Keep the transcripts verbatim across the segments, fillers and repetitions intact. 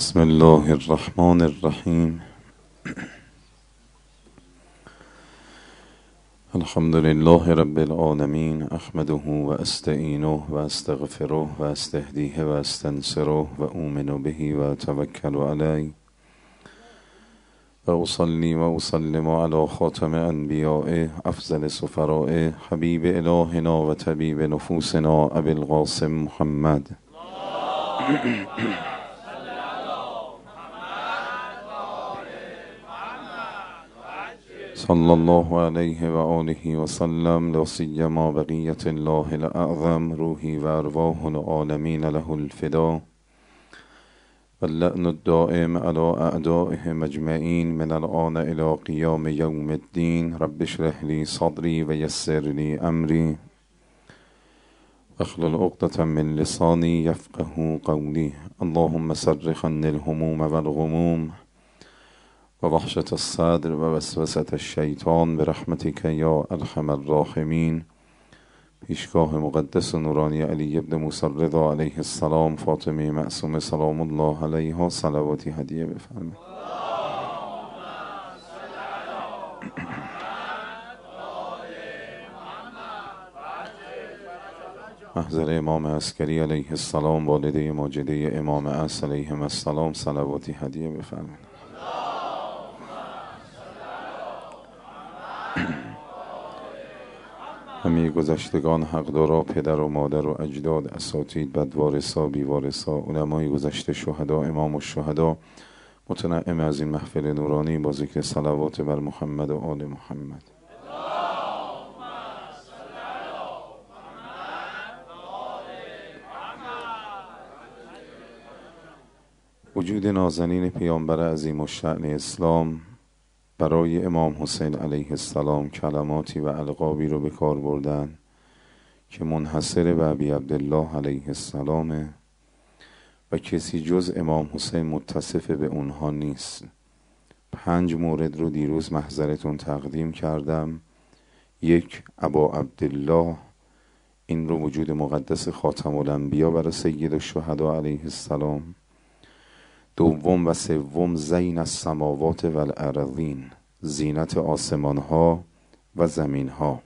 بسم الله الرحمن الرحیم. الحمد لله رب العالمین، احمده و استعینه و استغفره و استهدیه و استنصره و اؤمن به و اتوکل علیه و اصلی و اسلم علی خاتم انبیاء افضل سفراء حبیب الهنا و طبیب نفوسنا ابی القاسم محمد صلی الله علیه و آله و سلم. لا سیما بقیة الله الاعظم، روحی و ارواح العالمین له الفدا و اللعن الدائم علی اعدائهم اجمعین من الآن الی قیام یوم الدین. رب اشرح لی صدری و یسر لی امری واحلل عقدة من لسانی یفقهوا قولی. اللهم صرف عنی الهموم و الغموم و وحشة الصدر و وسوسة الشیطان برحمتک یا ارحم الراحمین. پیشگاه مقدس و نورانی علی ابن موسی الرضا علیه السلام، فاطمه معصومه سلام الله علیها، صلواتی هدیه بفرمایید. محضر امام عسکری علیه السلام، والده ماجده امام عصر علیهم السلام، صلواتی هدیه بفرمایید. همه گذشتگان حقدارا، پدر و مادر و اجداد، اساتید، بدوارثا، بیوارثا، علمای گذشته، شهدا، امام الشهدا، متنعم از این محفل نورانی با ذکر صلوات بر محمد و آل محمد. وجود نازنین پیامبر عظیم الشأن اسلام برای امام حسین علیه السلام کلماتی و القابی رو به کار بردن که منحصر به ابی عبدالله علیه السلامه و کسی جز امام حسین متصف به اونها نیست. پنج مورد رو دیروز محضرتون تقدیم کردم. یک، ابا عبدالله، این رو وجود مقدس خاتم الانبیا برای سید الشهدا علیه السلام. دوم و سوم، زین السماوات و الارضین، زینت آسمان ها و زمین ها.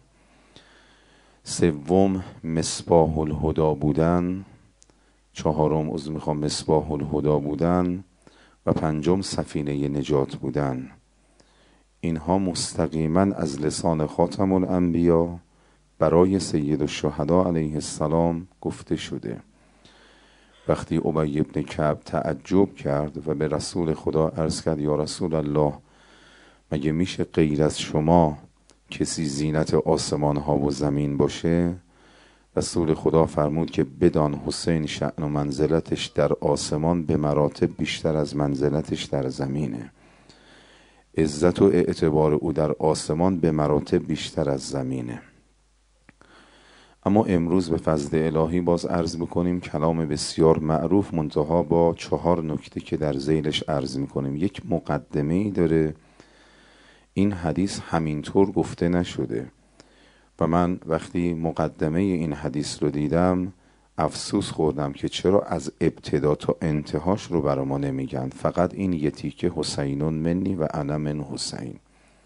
سوم، مصباح الهدا بودن. چهارم، عذر میخوام، مصباح الهدا بودن. و پنجم، سفینه نجات بودن. اینها مستقیما از لسان خاتم الانبیا برای سید الشهدا علیه السلام گفته شده. وقتی ابی بن کعب تعجب کرد و به رسول خدا عرض کرد یا رسول الله، مگه میشه غیر از شما کسی زینت آسمان ها و زمین باشه؟ رسول خدا فرمود که بدان حسین شأن و منزلتش در آسمان به مراتب بیشتر از منزلتش در زمینه. عزت و اعتبار او در آسمان به مراتب بیشتر از زمینه. اما امروز به فضل الهی باز عرض بکنیم کلام بسیار معروف، منتها با چهار نکته که در ذیلش عرض میکنیم. یک مقدمه ای داره. این حدیث همینطور گفته نشده و من وقتی مقدمه این حدیث رو دیدم افسوس خوردم که چرا از ابتدا تا انتهاش رو برای ما نمیگن، فقط این یه تیکه حسینون منی و انا من حسین.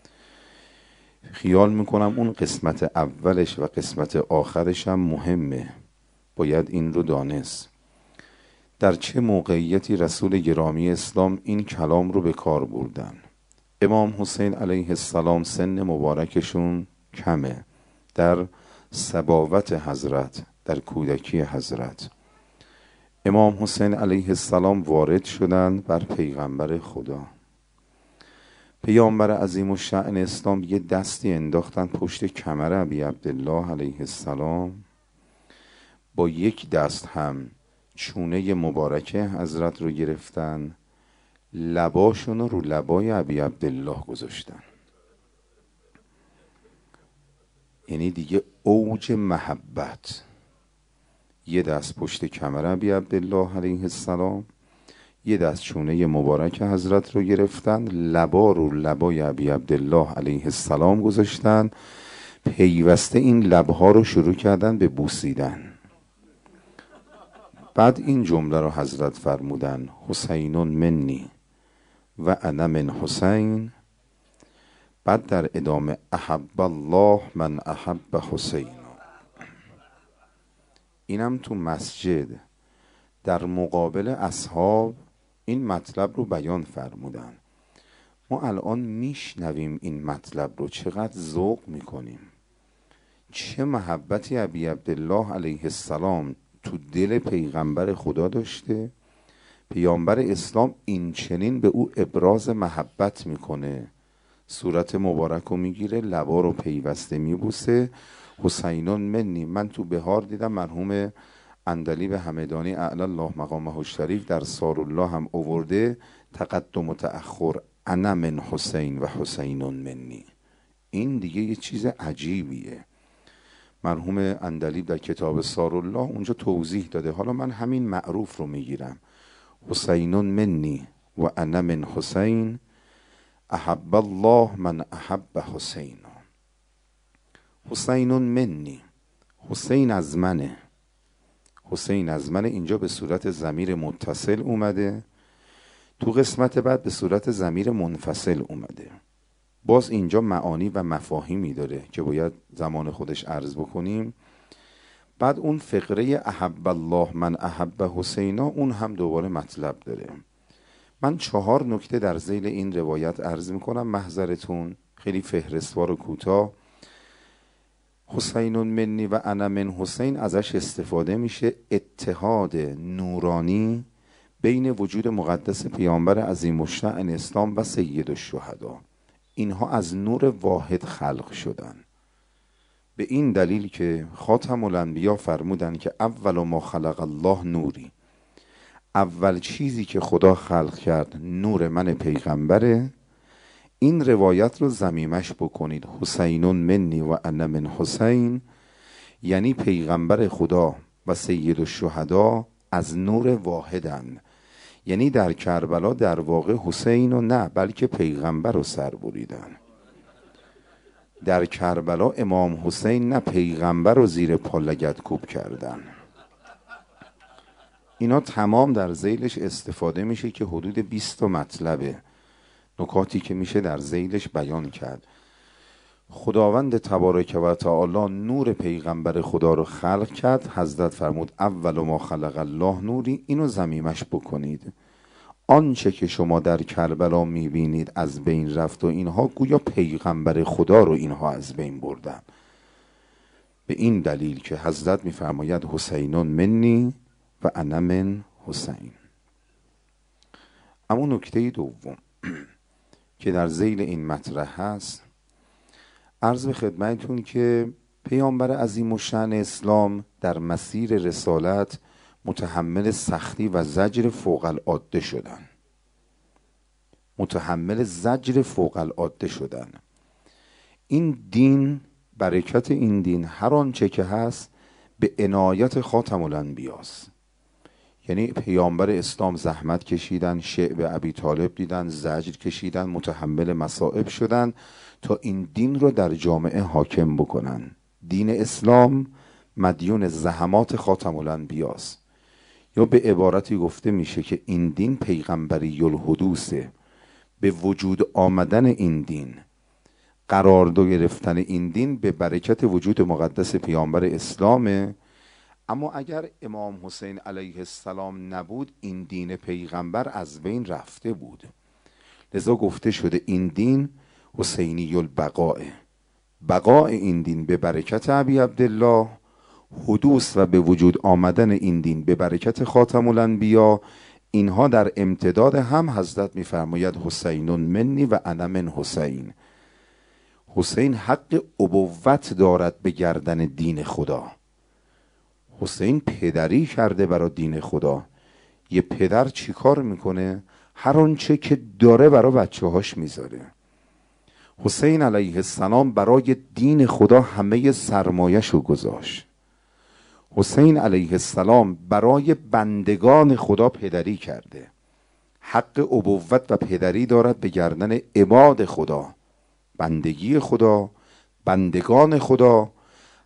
خیال میکنم اون قسمت اولش و قسمت آخرش هم مهمه، باید این رو دانست. در چه موقعیتی رسول گرامی اسلام این کلام رو به کار بردن؟ امام حسین علیه السلام سن مبارکشون کمه، در صباوت حضرت، در کودکی حضرت. امام حسین علیه السلام وارد شدن بر پیغمبر خدا. پیامبر عظیم الشأن اسلام یه دستی انداختن پشت کمر ابی عبدالله علیه السلام، با یک دست هم چونه مبارکه حضرت رو گرفتن، لباشون رو لبای ابی عبدالله گذاشتن. یعنی دیگه اوج محبت. یه دست پشت کمر ابی عبدالله علیه السلام، یه دست چونه مبارک حضرت رو گرفتن، لبا رو لبای ابی عبدالله علیه السلام گذاشتن، پیوسته این لبها رو شروع کردن به بوسیدن. بعد این جمله رو حضرت فرمودن حسین منی و انا من حسین. بعد در ادامه احب الله من احب حسین. اینم تو مسجد در مقابل اصحاب این مطلب رو بیان فرمودن. ما الان میشنویم این مطلب رو، چقدر ذوق میکنیم. چه محبتی ابی عبدالله علیه السلام تو دل پیغمبر خدا داشته. پیامبر اسلام این چنین به او ابراز محبت میکنه، صورت مبارک رو میگیره، لبا رو پیوسته میبوسه. حسینون منی. من تو بهار دیدم مرحوم عندلیب همدانی اعلی الله مقامه الشریف در سارالله هم آورده تقدم و تأخر، انا من حسین و حسینون منی. این دیگه یه چیز عجیبیه. مرحوم عندلیب در کتاب سارالله اونجا توضیح داده. حالا من همین معروف رو میگیرم، حسینون منی و انا من حسین احب الله من احب حسین. حسینون منی، حسین از منه. حسین از منه اینجا به صورت ضمیر متصل اومده، تو قسمت بعد به صورت ضمیر منفصل اومده. باز اینجا معانی و مفاهیمی داره که باید زمان خودش عرض بکنیم. بعد اون فقره احب الله من احب حسینا اون هم دوباره مطلب داره. من چهار نکته در ذیل این روایت عرض میکنم محضرتون، خیلی فهرستوار و کوتاه. حسینون منی و انا من حسین ازش استفاده میشه اتحاد نورانی بین وجود مقدس پیامبر عظیم الشأن اسلام و سید الشهدا. اینها از نور واحد خلق شدن، به این دلیل که خاتم الانبیا فرمودن که اول ما خلق الله نوری، اول چیزی که خدا خلق کرد نور من پیغمبره. این روایت رو ضمیمش بکنید حسینون منی و انا من حسین، یعنی پیغمبر خدا و سید الشهدا از نور واحدن. یعنی در کربلا در واقع حسین و نه بلکه پیغمبر رو سر بریدن. در کربلا امام حسین نه پیغمبر رو زیر پا لگد کوب کردن. اینا تمام در ذیلش استفاده میشه که حدود بیست مطلبه، نکاتی که میشه در ذیلش بیان کرد. خداوند تبارک و تعالی نور پیغمبر خدا رو خلق کرد. حضرت فرمود اول ما خلق الله نوری. اینو ضمیمش بکنید. آنچه که شما در کربلا میبینید از بین رفت و اینها گویا پیغمبر خدا رو اینها از بین بردن. به این دلیل که حضرت میفرماید حسینون منی و انا من حسین. اما نکته دوم که در ذیل این مطرح هست، عرض به خدمتتون که پیامبر عظیم الشأن اسلام در مسیر رسالت متحمل سختی و زجر فوق العاده شدن. متحمل زجر فوق العاده شدن. این دین، برکت این دین هر آنچه که هست به عنایت خاتم الانبیاست. یعنی پیامبر اسلام زحمت کشیدن، شعب ابی طالب دیدن، زجر کشیدن، متحمل مصائب شدن تا این دین رو در جامعه حاکم بکنن. دین اسلام مدیون زحمات خاتم الانبیاست. یا به عبارتی گفته میشه که این دین پیغمبری الحدوثه. به وجود آمدن این دین، قرارداد گرفتن این دین به برکت وجود مقدس پیامبر اسلامه. اما اگر امام حسین علیه السلام نبود این دین پیغمبر از بین رفته بود. لذا گفته شده این دین حسینی البقاء. بقاء این دین به برکت ابی عبدالله، حدوث و به وجود آمدن این دین به برکت خاتم الانبیا. اینها در امتداد هم حضرت میفرماید حسینون منی و انا من حسین. حسین حق ابوت دارد به گردن دین خدا. حسین پدری کرده برای دین خدا. یه پدر چی کار میکنه؟ هر آنچه که داره برای بچه هاش میذاره. حسین علیه السلام برای دین خدا همه سرمایه‌شو گذاشت. حسین علیه السلام برای بندگان خدا پدری کرده. حق ابوت و پدری دارد به گردن عباد خدا، بندگی خدا، بندگان خدا.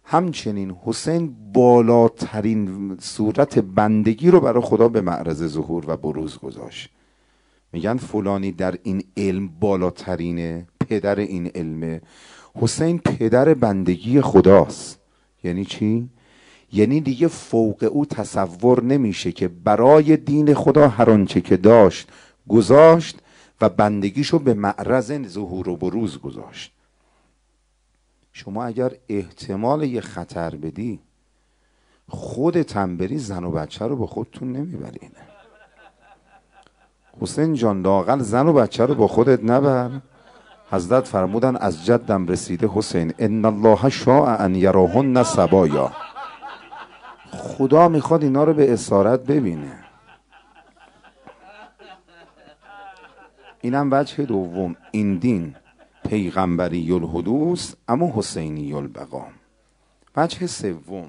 همچنین حسین بالاترین صورت بندگی رو برای خدا به معرض ظهور و بروز گذاشت. میگن فلانی در این علم بالاترینه، پدر این علمه. حسین پدر بندگی خداست. یعنی چی؟ یعنی دیگه فوق او تصور نمیشه که برای دین خدا هر آنچه که داشت گذاشت و بندگیشو به معرض ظهور و بروز گذاشت. شما اگر احتمال یه خطر بدی، خودت هم بری، زن و بچه رو با خودتون نمیبرین. حسین جان لااقل زن و بچه رو با خودت نبر. حضرت فرمودن از جدم رسیده حسین ان الله شاء ان یراهن صبایا، خدا میخواد اینا رو به اسارت ببینه. اینم وجه دوم. این دین پیغمبری الحدوث اما حسینی البقا. وجه سوم،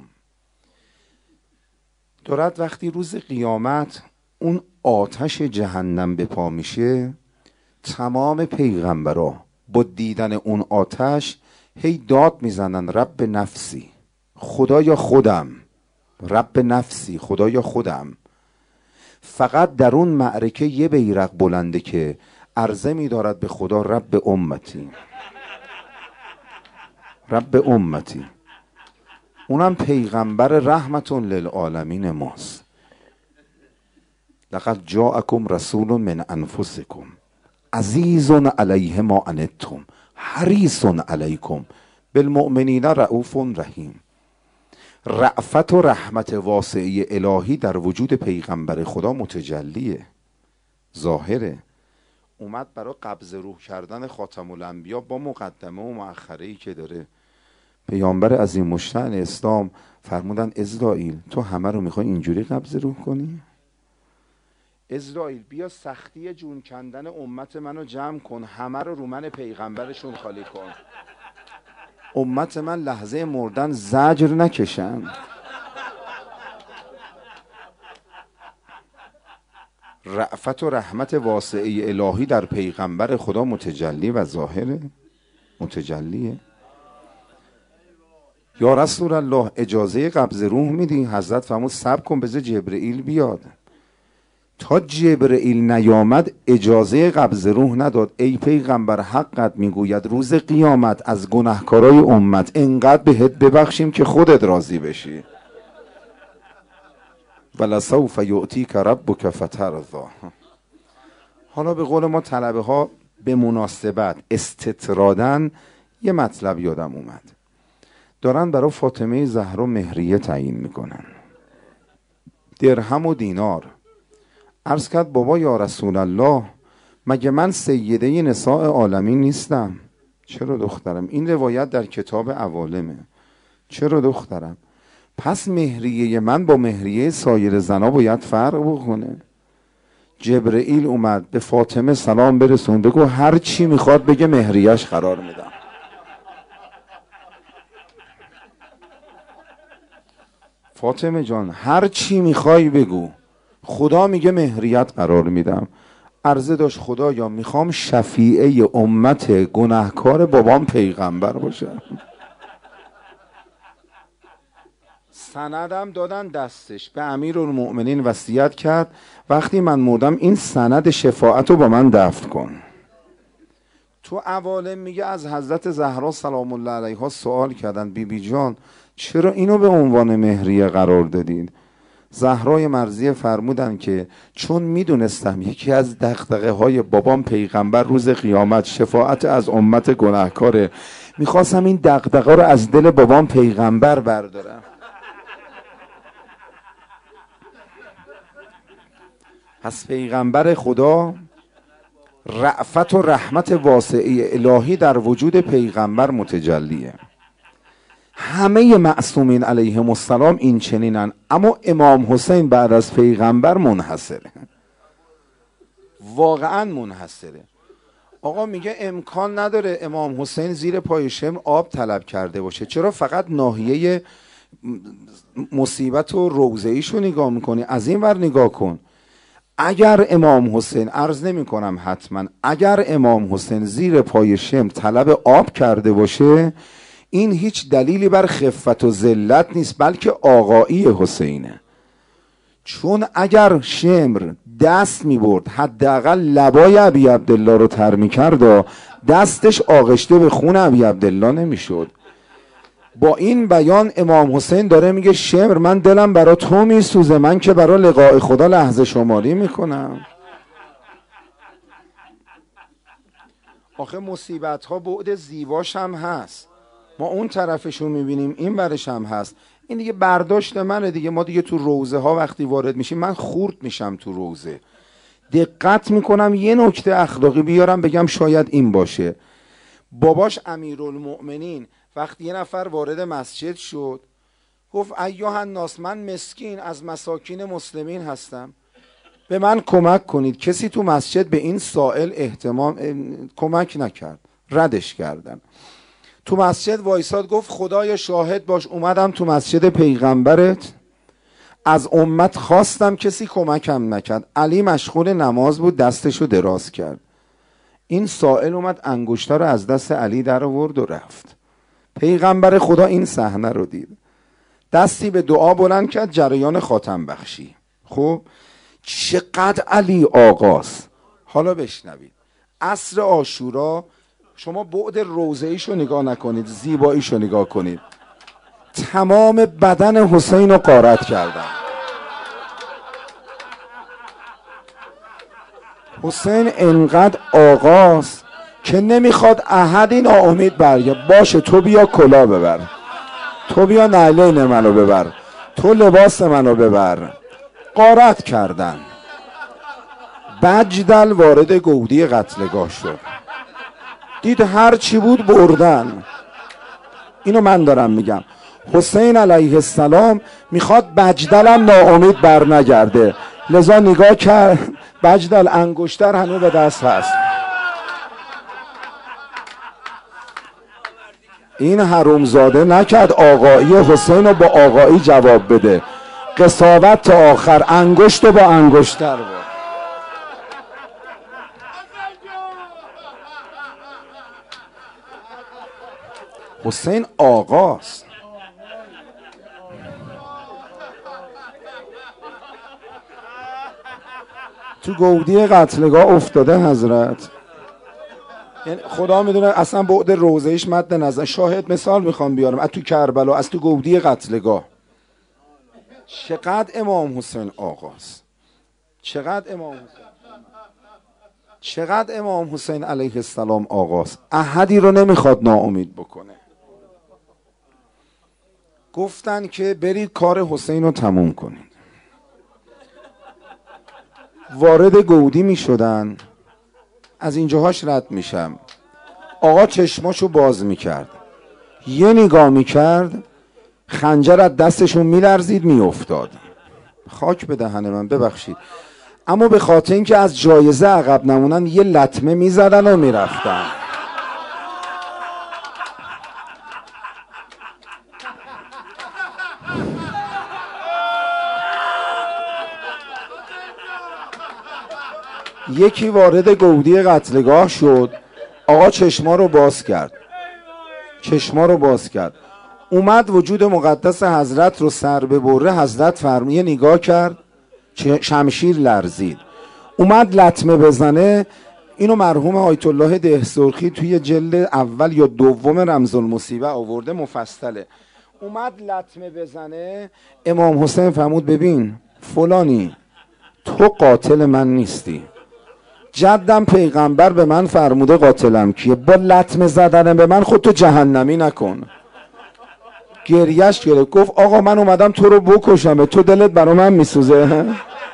دارد وقتی روز قیامت اون آتش جهنم به پا میشه، تمام پیغمبرا با دیدن اون آتش هی داد میزنن رب نفسی، خدایا خودم، رب نفسی، خدایا خودم. فقط در اون معرکه یه بیرق بلنده که عرضه می‌دارد به خدا رب امتی، رب امتی. اونم پیغمبر رحمت للعالمین ماست. لقد جاءکم رسول من انفسکم عزیز علیه ما عنتم حریص علیکم بالمؤمنین رؤوف رحیم. رأفت و رحمت واسعه الهی در وجود پیغمبر خدا متجلیه، ظاهره. اومد برای قبض روح کردن خاتم الانبیا با مقدمه و مؤخره‌ای که داره. پیامبر عظیم الشأن اسلام فرمودن اسرائیل تو همه رو میخوای اینجوری قبض روح کنی؟ اسرائیل بیا سختی جون کندن امت منو جمع کن، همه رو رو من پیغمبرشون خالی کن، امت من لحظه مردن زجر نکشن. رأفت و رحمت واسعه الهی در پیغمبر خدا متجلی و ظاهره، متجلیه. یا رسول الله اجازه قبض روح میدی؟ حضرت فرمود صبر کن بذار جبرئیل بیاد. تا جبرئیل نیامد اجازه قبض روح نداد. ای پیغمبر حقت میگوید روز قیامت از گناهکارای امت انقدر بهت ببخشیم که خودت راضی بشی. ولسوف یعطیک ربک فترضی. حالا به قول ما طلبه ها به مناسبت استطرادن یه مطلب یادم اومد. دارن برای فاطمه زهرا مهریه تعیین میکنن، درهم و دینار. عرض کرد بابا یا رسول الله مگه من سیده نساء عالمین نیستم؟ چرا دخترم؟ این روایت در کتاب عوالمه. چرا دخترم؟ پس مهریه من با مهریه سایر زنا باید فرق بکنه. جبرئیل اومد به فاطمه سلام برسون، بگو هر چی میخواد بگه مهریهش قرار میدم. فاطمه جان هر چی میخوای بگو، خدا میگه مهریت قرار میدم. عرضه داشت خدایا میخوام شفیعه امت گناهکار بابام پیغمبر باشه. سندم دادن دستش، به امیرالمؤمنین وصیت کرد وقتی من مردم این سند شفاعت رو با من دفن کن. تو عوالم میگه از حضرت زهرا سلام الله علیها سوال کردن بی بی جان چرا اینو به عنوان مهریه قرار دادید؟ زهرای مرضیه فرمودن که چون میدونستم یکی از دغدغه های بابام پیغمبر روز قیامت شفاعت از امت گناهکاره، میخواستم این دغدغه رو از دل بابام پیغمبر بردارم. پس پیغمبر خدا رأفت و رحمت واسعه الهی در وجود پیغمبر متجلیه. همه معصومین علیهم السلام این چنینن، اما امام حسین بعد از پیغمبر منحصره، واقعا منحصره. آقا میگه امکان نداره امام حسین زیر پای شمر آب طلب کرده باشه. چرا فقط ناحیه مصیبت و روضه ایشو نگاه میکنی؟ از این ور نگاه کن. اگر امام حسین، عرض نمی کنم حتما، اگر امام حسین زیر پای شمر طلب آب کرده باشه، این هیچ دلیلی بر خفت و ذلت نیست، بلکه آقایی حسینه. چون اگر شمر دست می برد حداقل لبای ابی عبدالله رو تر می کرد و دستش آغشته به خون ابی عبدالله نمی شد. با این بیان امام حسین داره میگه شمر من دلم برا تو می سوزه، من که برا لقاء خدا لحظه شماری می کنم. آخه مصیبت ها بعد زیباش هم هست، ما اون طرفشو میبینیم این برش هم هست. این دیگه برداشت منه دیگه. ما دیگه تو روزه ها وقتی وارد میشیم من خورد میشم تو روزه، دقت میکنم یه نکته اخلاقی بیارم بگم شاید این باشه. باباش امیرالمؤمنین وقتی یه نفر وارد مسجد شد گفت ایها الناس من مسکین از مساکین مسلمین هستم، به من کمک کنید. کسی تو مسجد به این سائل اهتمام کمک نکرد، ردش کردن. تو مسجد وایساد گفت خدای شاهد باش اومدم تو مسجد پیغمبرت، از امت خواستم کسی کمکم نکرد. علی مشغول نماز بود دستشو دراز کرد، این سائل اومد انگشتر رو از دست علی در آورد و رفت. پیغمبر خدا این صحنه رو دید، دستی به دعا بلند کرد، جریان خاتم بخشی. خب چقدر علی آقاست. حالا بشنوید عصر عاشورا شما بعد روضه‌ایشو نگاه نکنید، زیباییشو نگاه کنید. تمام بدن حسین رو غارت کردن. حسین انقدر آقاست که نمیخواد احدی ناامید برگه. باشه تو بیا کلا ببر، تو بیا نعلین منو ببر، تو لباس منو ببر. غارت کردن. بجدل وارد گودی قتلگاه شد، دید هر چی بود بردن. اینو من دارم میگم. حسین علیه السلام میخواد بجدلم ناامید بر نگرده، لذا نگاه کرد بجدل انگشتر هنو به دست هست. این حرومزاده نکرد آقایی حسین رو با آقایی جواب بده، قساوت تا آخر انگشت رو با انگشتر بود. حسین آقاست. تو گودی قتلگاه افتاده حضرت، یعنی خدا میدونه اصلا بعد روزهش مد نظر. شاهد مثال میخوام بیارم از تو کربلا، از تو گودی قتلگاه. چقدر امام حسین آقاست، چقدر امام حسین چقدر امام حسین علیه السلام آقاست. احدی رو نمیخواد ناامید بکنه. گفتن که برید کار حسین رو تموم کنید. وارد گودی می شدن، از اینجاهاش رد میشم. آقا چشماشو باز میکرد، یه نگاه میکرد خنجر از دستشون میلرزید میافتاد. خاک به دهن من، ببخشید، اما به خاطر اینکه از جایزه عقب نمونن یه لطمه میزدن و میرفتن. یکی وارد گودی قتلگاه شد، آقا چشما رو باز کرد، چشما رو باز کرد، اومد وجود مقدس حضرت رو سر ببره. حضرت فرمایه نگاه کرد، شمشیر لرزید، اومد لطمه بزنه. اینو مرحوم آیت الله دهسرخی توی جلد اول یا دوم رمز المصیبه آورده مفصله. اومد لطمه بزنه، امام حسین فرمود ببین فلانی تو قاتل من نیستی، جدم پیغمبر به من فرموده قاتلم کیه، با لطمه زدن به من خودتو جهنمی نکن. گریش گرفت، گفت آقا من اومدم تو رو بکشم، تو دلت برا من میسوزه؟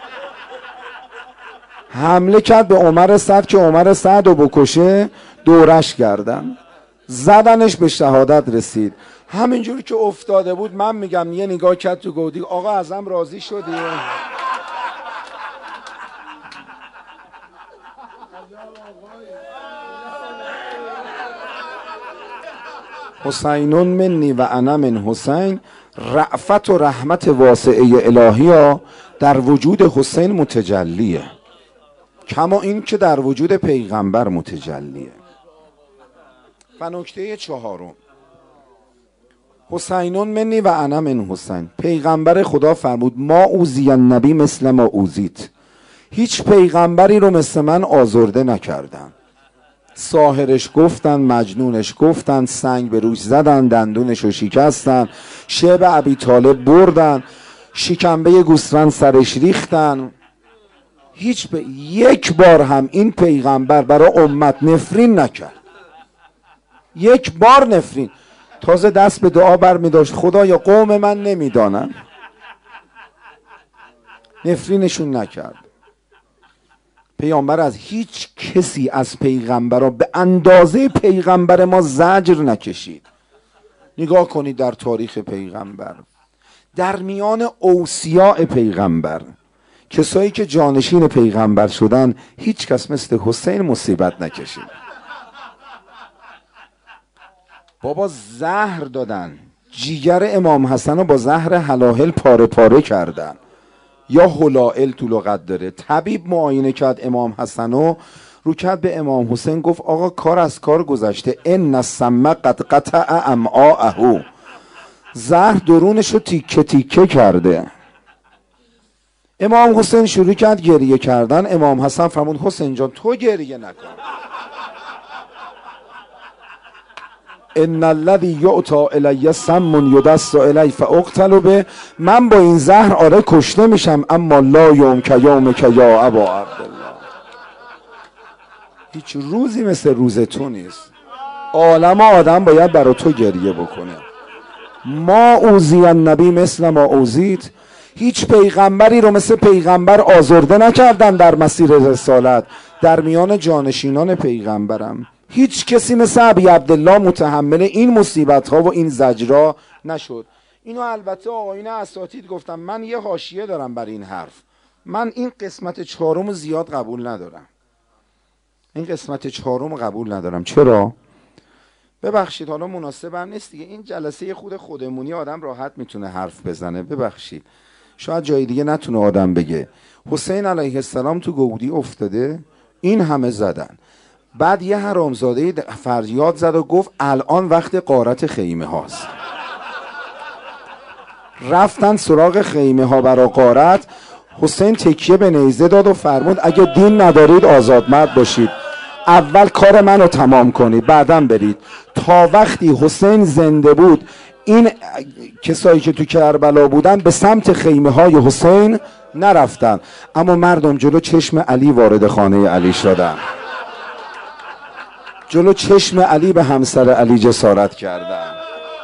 حمله کرد به عمر سعد که عمر سعد رو بکشه، دورش کردن، زدنش، به شهادت رسید. همینجوری که افتاده بود من میگم یه نگاه کرد تو گودی، آقا ازم راضی شدی؟ حسینون منی و انا من حسین، رأفت و رحمت واسعه الهی ها در وجود حسین متجلیه، کما این که در وجود پیغمبر متجلیه. و نکته چهارم، حسینون منی و انا من حسین. پیغمبر خدا فرمود ما اوذی النبی مثل ما اوذیت. هیچ پیغمبری رو مثل من آزرده نکردن. ساحرش گفتن، مجنونش گفتن، سنگ به روش زدن، دندونش رو شکستن، شعب ابی طالب بردن، شکمبه گوسفند سرش ریختن. هیچ ب... یک بار هم این پیغمبر برای امت نفرین نکرد. یک بار نفرین. تازه دست به دعا بر می داشت خدایا قوم من نمیدانن. نفرینشون نکرد. پیامبر از هیچ کسی از پیغمبرها به اندازه پیغمبر ما زجر نکشید. نگاه کنید در تاریخ پیغمبر، در میان اوصیاء پیغمبر، کسایی که جانشین پیغمبر شدن، هیچ کس مثل حسین مصیبت نکشید. بابا زهر دادن، جیگر امام حسن رو با زهر هلاهل پاره پاره کردن. یا هلائل تو لغت داره. طبیب معاینه کرد امام حسن رو، رو کرد به امام حسین گفت آقا کار از کار گذشته، ان السم قد قطع امعاءه. زهر درونش رو تیکه تیکه کرده. امام حسین شروع کرد گریه کردن. امام حسن فرمود حسین جان تو گریه نکن. ان الذی یعطی الی سم یدس الی فاقتل به. من با این زهر آره کشته میشم، اما لا یوم که یوم که یا ابا عبدالله. هیچ روزی مثل روز تو نیست. عالم آدم باید برای تو گریه بکنه. ما اوذی النبی مثل ما اوذیت. هیچ پیغمبری رو مثل پیغمبر آزرده نکردن در مسیر رسالت. در میان جانشینان پیغمبرم هیچ کسی مثل ابی عبدالله متحمل این مصیبت ها و این زجرا نشد. اینو البته آقایون اساتید گفتم. من یه حاشیه دارم بر این حرف. من این قسمت چهارم زیاد قبول ندارم. این قسمت چهارم قبول ندارم. چرا؟ ببخشید حالا مناسب هم نیست دیگه. این جلسه خود خودمونی آدم راحت میتونه حرف بزنه. ببخشید شاید جای دیگه نتونه آدم بگه حسین علیه السلام تو گودی افتاده، این همه زدن. بعد یه حرامزاده فریاد زد و گفت الان وقت غارت خیمه هاست. رفتن سراغ خیمه ها برای غارت. حسین تکیه به نیزه داد و فرمود اگه دین ندارید آزادمرد باشید، اول کار منو تمام کنید بعدم برید. تا وقتی حسین زنده بود این کسایی که تو کربلا بودن به سمت خیمه های حسین نرفتن، اما مردم جلو چشم علی وارد خانه علی شدن. جلو چشم علی به همسر علی جسارت کردن.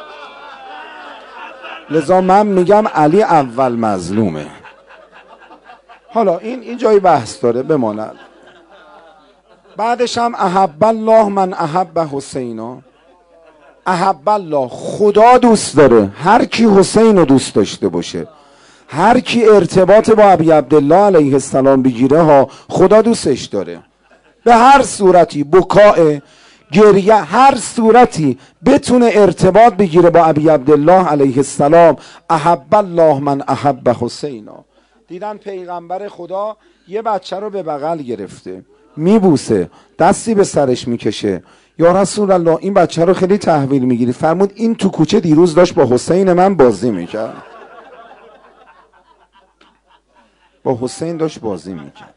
لذا من میگم علی اول مظلومه. حالا این این جای بحث داره بماند. بعدش هم احب الله من احب حسینا. احب الله، خدا دوست داره هر کی حسین رو دوست داشته باشه، هر کی ارتباط با ابی عبدالله علیه السلام بگیره ها خدا دوستش داره. به هر صورتی، بکاء، گریه، هر صورتی بتونه ارتباط بگیره با ابی عبدالله علیه السلام. احب الله من احب حسینا. دیدن پیغمبر خدا یه بچه رو به بغل گرفته میبوسه، دستی به سرش میکشه. یا رسول الله این بچه رو خیلی تحویل میگیری. فرمود این تو کوچه دیروز داشت با حسین من بازی میکرد. با حسین داشت بازی میکرد.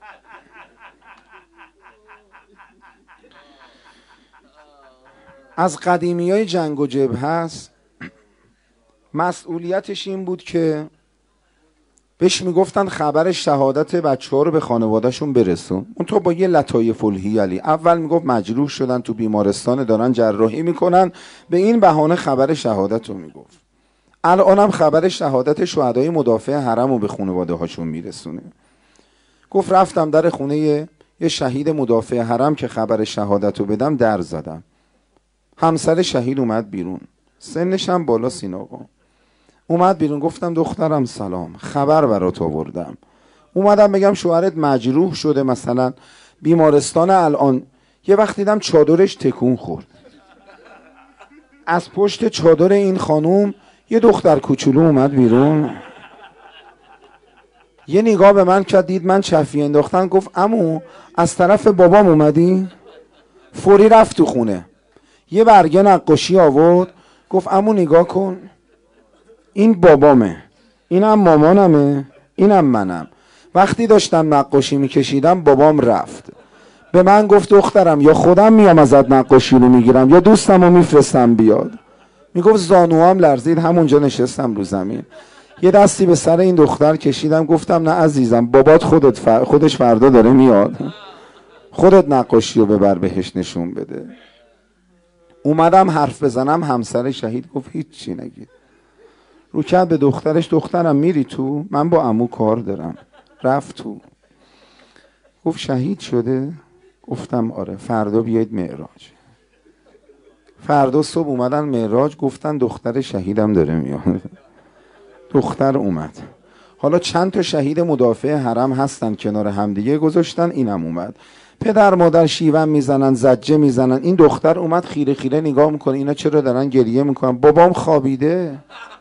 از قدیمی های جنگ و جبهه هست. مسئولیتش این بود که بهش میگفتن خبر شهادت بچه ها رو به خانوادهشون برسون. اون تو با یه لطایف الحیلی اول میگفت مجروح شدن تو بیمارستان دارن جراحی میکنن، به این بهانه خبر شهادت رو میگفت. الانم خبر شهادت شهدای مدافع حرم رو به خانواده هاشون میرسونه. گفت رفتم در خونه یه شهید مدافع حرم که خبر شهادت رو بدم، در زدم. همسر شهید اومد بیرون، سنش هم بالا سین آقا. اومد بیرون، گفتم دخترم سلام، خبر برات آوردم. اومدم بگم شوهرت مجروح شده مثلا بیمارستان الان. یه وقت دیدم چادرش تکون خورد. از پشت چادر این خانوم یه دختر کوچولو اومد بیرون. یه نگاه به من کرد، دید من چفی انداختن، گفت عمو از طرف بابام اومدی؟ فوری رفت تو خونه، یه برگه نقاشی آورد، گفت عمو نگاه کن این بابامه، اینم مامانمه، اینم منم. وقتی داشتم نقاشی میکشیدم بابام رفت، به من گفت دخترم یا خودم میام ازت نقاشی رو میگیرم یا دوستم رو میفرستم بیاد. میگفت زانوام لرزید، همونجا نشستم رو زمین، یه دستی به سر این دختر کشیدم، گفتم نه عزیزم، بابات خودت فر... خودش فردا داره میاد، خودت نقاشی رو ببر بهش نشون بده. اومدم حرف بزنم، همسر شهید گفت هیچ چی نگید. رو کرد به دخترش، دخترم میری تو؟ من با عمو کار دارم. رفت تو، گفت شهید شده؟ گفتم آره. فردا بیاید معراج. فردا صبح اومدن معراج، گفتن دختر شهیدم داره میاد. دختر اومد. حالا چند تا شهید مدافع حرم هستن کنار همدیگه گذاشتن، اینم اومد. پدر مادر شیون میزنن، زجه میزنن. این دختر اومد خیره خیره نگاه میکنه، اینا چرا دارن گریه میکنن؟ بابام خوابیده.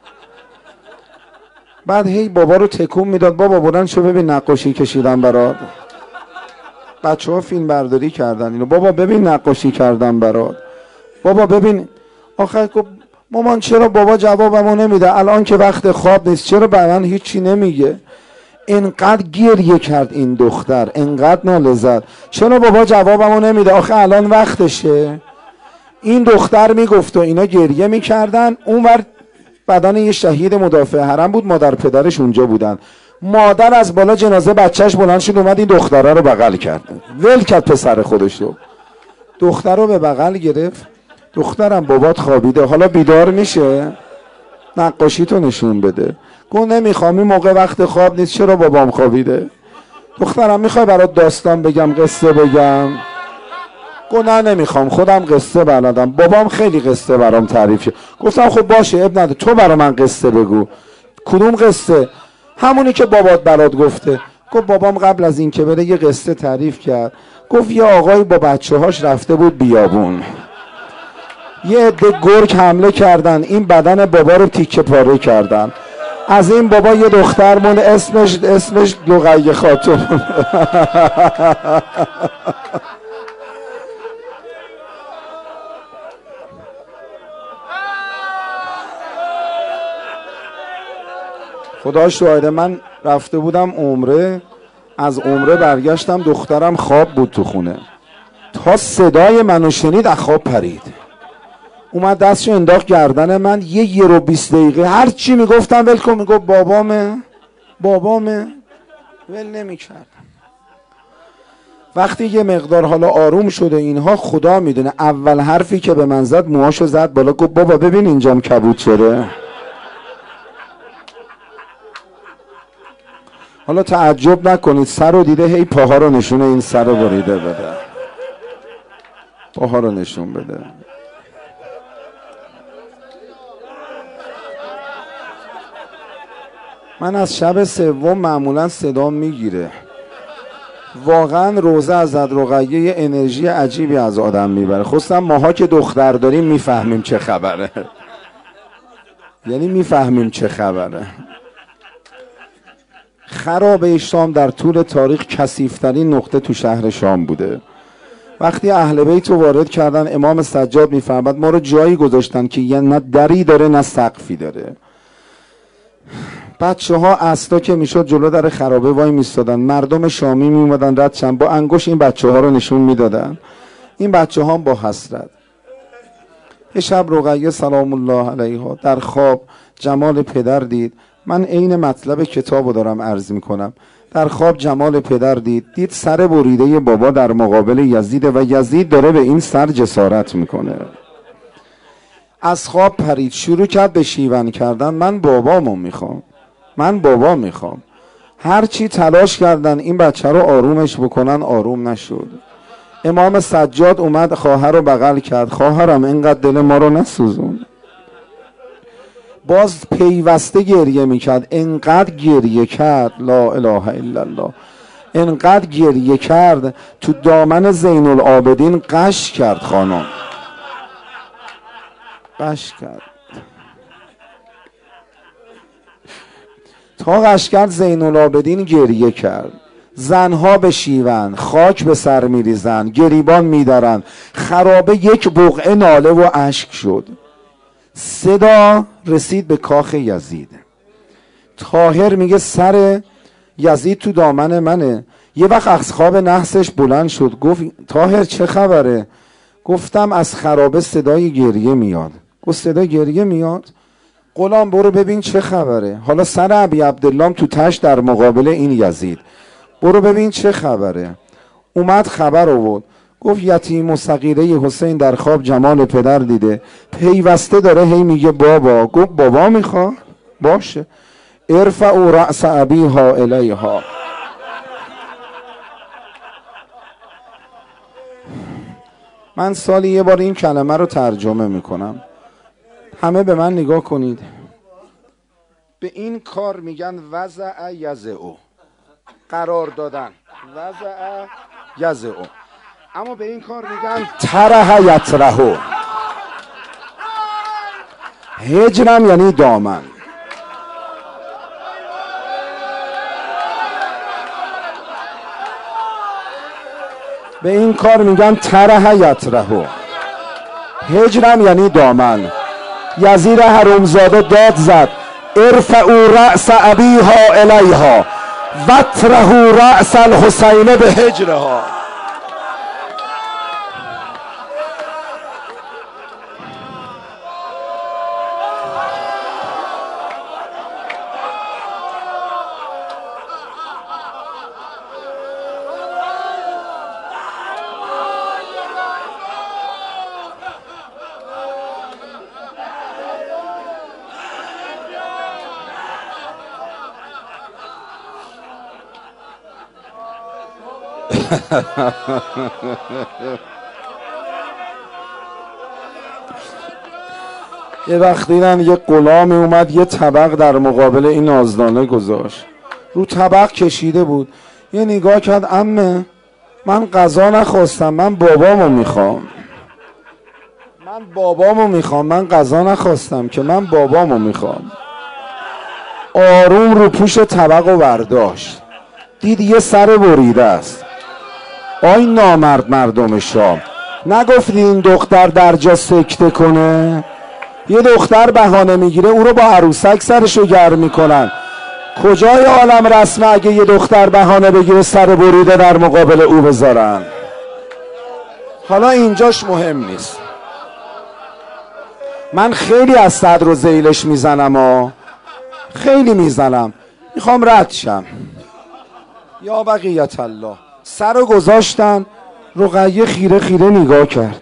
بعد هی بابا رو تکون میداد، بابا بلند شو ببین نقاشی کشیدم برات. بچه ها فیلم برداری کردن اینو، بابا ببین نقاشی کردم برات، بابا ببین. آخر گفت مامان چرا بابا جوابمو نمیده؟ الان که وقت خواب نیست، چرا به من هیچی نمیگه؟ انقدر گریه کرد این دختر، انقدر ناله زد، چرا بابا جوابمو نمیده؟ آخه الان وقتشه. این دختر میگفت و اینا گریه میکردن. اونور بدن یه شهید مدافع حرم بود، مادر پدرش اونجا بودن. مادر از بالا جنازه بچهش بلند شد اومد این دختره رو بغل کرد، ول کرد پسر خودش رو، دختر رو به بغل گرفت. دخترم بابات خوابیده، حالا بیدار میشه نقاشی تو نشون بده. گفت نمیخوام، این موقع وقت خواب نیست. چرا بابام خوابیده؟ دخترم میخوای برات داستان بگم، قصه بگم؟ گفت نه نمیخوام، خودم قصه بلدم، بابام خیلی قصه برام تعریف شد. گفتم خب باشه اب نداره، تو برا من قصه بگو. کدوم قصه؟ همونی که بابات برات گفته. گفت بابام قبل از این که بره یه قصه تعریف کرد. گفت یه آقایی با بچه هاش رفته بود بیابون، یه عده گرگ حمله کردن، این بدن بابا رو تیکه پاره کردن. از این بابا یه دختر مون، اسمش اسمش لقیه خاتون. خدا شاهده من رفته بودم عمره، از عمره برگشتم، دخترم خواب بود تو خونه، تا صدای منو شنید از خواب پرید، اومد دستشو انداخت گردن من. یه یه رو بیست دقیقه هر چی میگفتم ول کن، میگفت بابامه بابامه، ول نمیکرد. وقتی یه مقدار حالا آروم شده اینها، خدا میدونه اول حرفی که به من زد موهاشو زد بالا، گفت بابا ببین اینجام کبود شده. حالا تعجب نکنید، سر رو دیده هی پاها رو نشونه این سر رو بریده بده، پاها رو نشون بده. من از شب سوم معمولا صدام میگیره، واقعا روزه از رقیه یه انرژی عجیبی از آدم میبره، خصوصا ماها که دختر داریم میفهمیم چه خبره. یعنی میفهمیم چه خبره. خرابه شام در طول تاریخ کثیف‌ترین نقطه تو شهر شام بوده. وقتی اهل بیت رو وارد کردن، امام سجاد میفرماد ما رو جایی گذاشتن که یه نه دری داره نه سقفی داره. بچه ها استا که میشد جلو در خرابه وای میستادن، مردم شامی میومدن رد شن، با انگوش این بچه ها رو نشون میدادن. این بچه ها با حسرت. یه شب رقیه سلام الله علیها در خواب جمال پدر دید. من عین مطلب کتابو دارم عرض میکنم. در خواب جمال پدر دید، دید سر بریده بابا در مقابل یزید و یزید داره به این سر جسارت میکنه. از خواب پرید، شروع کرد به شیون کردن، من بابامو میخوام، من بابا میخوام. هر چی تلاش کردن این بچه رو آرومش بکنن، آروم نشد. امام سجاد اومد خواهر رو بغل کرد، خواهرم اینقدر دل ما رو نسوزون. باز پیوسته گریه میکرد، انقدر گریه کرد لا اله الا الله، انقدر گریه کرد تو دامن زین العابدین قش کرد خانم، قش کرد. تا قش کرد زین العابدین گریه کرد. زنها به شیون، خاک به سر میریزن، گریبان میدارن. خرابه یک بقعه ناله و اشک شد. صدا رسید به کاخ یزید. طاهر میگه سر یزید تو دامن منه. یه وقت از خواب نحسش بلند شد، گفت طاهر چه خبره؟ گفتم از خرابه صدای گریه میاد. گفت صدای گریه میاد؟ غلام برو ببین چه خبره. حالا سر ابی عبدالله تو تشت در مقابل این یزید، برو ببین چه خبره. اومد خبر آورد، گفت یتیم و صغیره حسین در خواب جمال پدر دیده، پیوسته داره هی میگه بابا. گفت بابا میخواد؟ باشه. ارفعوا رأس ابیها الیها. من سالی یه بار این کلمه رو ترجمه میکنم، همه به من نگاه کنید. به این کار میگن وضع یضع، قرار دادن، وضع یضع. اما به این کار میگن طرح یطرح. هجرم یعنی دامن. به این کار میگن طرح یطرح. هجرم یعنی دامن. یزید حرومزاده داد زد ارفعوا رأس ابیها الیها واطرحوا رأس الحسین به هجرها. یه وقت دیدن یه غلامی اومد یه طبق در مقابل این نازدانه گذاشت، رو طبق کشیده بود. یه نگاه کرد، عمه من غذا نخواستم، من بابامو میخوام، من بابامو میخوام، من غذا نخواستم که، من بابامو میخوام. آروم رو پوش طبق و برداشت، دید یه سر بریده است. آی نامرد مردم شام، نگفتی این دختر در جا سکته کنه؟ یه دختر بهانه میگیره او رو با عروسک سرشو گرم میکنن. کجای عالم رسمه اگه یه دختر بهانه بگیره سر بریده در مقابل او بذارن؟ حالا اینجاش مهم نیست. من خیلی از صدر و ذیلش میزنم ها، خیلی میزنم، میخوام رد شم. یا بقیت الله. سر رو گذاشتن، رقیه خیره خیره نگاه کرد.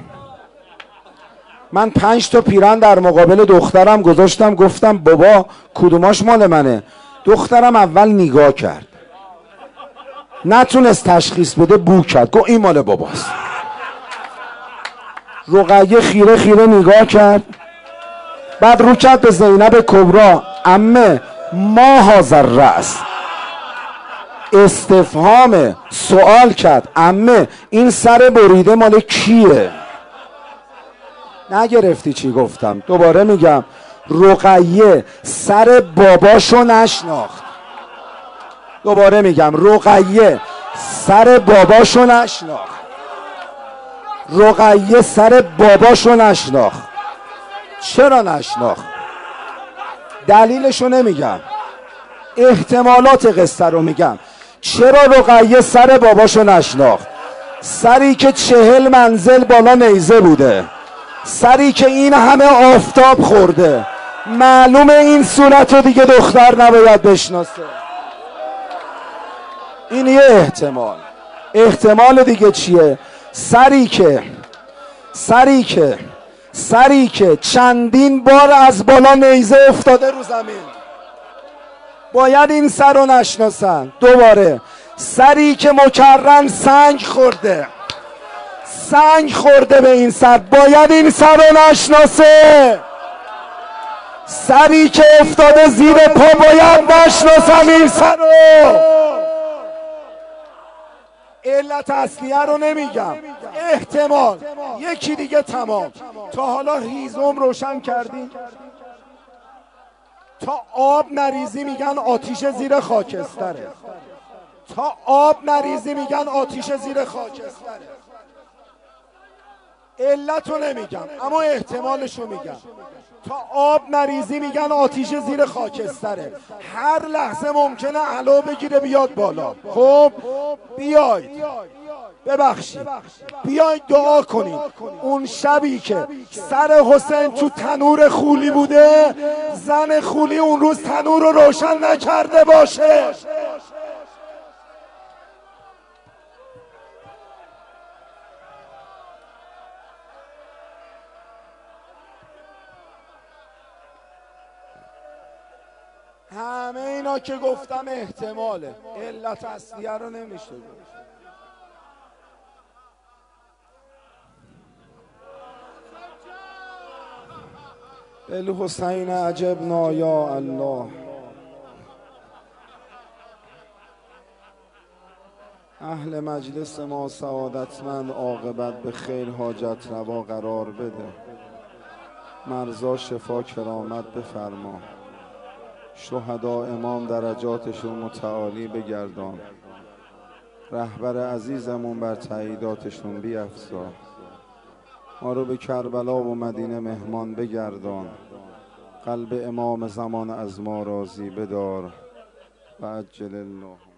من پنج تا پیرن در مقابل دخترم گذاشتم، گفتم بابا کدوماش مال منه؟ دخترم اول نگاه کرد، نتونست تشخیص بده، بو کرد، گفت این مال باباست. رقیه خیره خیره نگاه کرد، بعد رو کرد به زینب کبرا، عمه ما هذا رأس. استفهام، سوال کرد، عمه این سر بریده مال کیه؟ نگرفتی چی گفتم؟ دوباره میگم، رقیه سر باباشو نشناخت. دوباره میگم، رقیه سر باباشو نشناخت. رقیه سر باباشو نشناخت. چرا نشناخت؟ دلیلشو نمیگم، احتمالات قصه رو میگم. چرا رقیه سر باباشو نشناخت؟ سری که چهل منزل بالا نیزه بوده، سری که این همه آفتاب خورده، معلومه این صورت رو دیگه دختر نباید بشناسه. این یه احتمال. احتمال دیگه چیه؟ سری که سری که سری که چندین بار از بالا نیزه افتاده رو زمین، باید این سر رو نشناسن. دوباره سری که مکرم سنگ خورده، سنگ خورده به این سر، باید این سر رو نشناسه. سری که افتاده زیر پا، باید نشناسم این سر رو. علت اصلیه رو نمیگم، احتمال. یکی دیگه تمام. تا حالا هیزم روشن کردین؟ تا آب نریزی میگن آتیش زیر خاکستره. تا آب نریزی میگن آتیش زیر خاکستره. علتو نمیگم اما احتمالشو میگم. تا آب نریزی میگن آتیش زیر خاکستره، هر لحظه ممکنه علا بگیره بیاد بالا. خب بیاید ببخشید بیاید دعا کنید اون شبی که سر حسین تو تنور خولی بوده، زن خولی اون روز تنور رو روشن نکرده باشه. همه اینا که گفتم احتماله، علت اصلیه رو نمیشه گفت. الحسین عجبنا یا الله، اهل مجلس ما سعادتمند عاقبت به خیر حاجت روا قرار بده، مرزا شفا کرامت بفرما، شهدا امام درجاتشون متعالی بگردان، رهبر عزیزمون بر تاییداتشون بیفزا، ما رو به کربلا و مدینه مهمان بگردان، قلب امام زمان از ما راضی بدار و عجل الله.